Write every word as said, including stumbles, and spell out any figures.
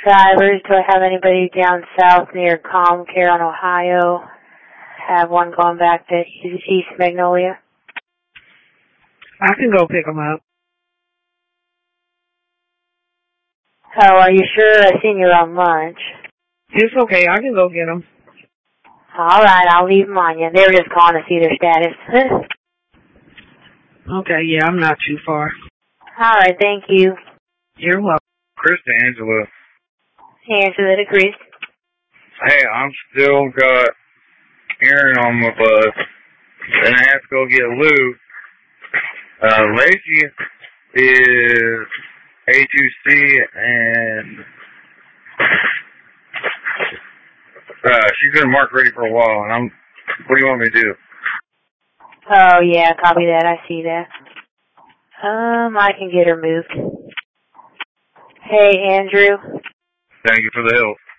drivers. Do I have anybody down south near Comcare on Ohio? Have one going back to East Magnolia? I can go pick them up. Oh, are you sure? I seen you're on lunch. It's okay. I can go get them. All right, I'll leave them on you. They were just calling to see their status. Okay, yeah, I'm not too far. All right, thank you. You're welcome. Chris to Angela. Angela to Chris. Hey, I'm still got Aaron on my bus, and I have to go get Luke. Uh, Lacey is A two C, and uh, she's been marked ready for a while, and I'm, what do you want me to do? Oh, yeah, copy that. I see that. Um, I can get her moved. Hey, Andrew. Thank you for the help.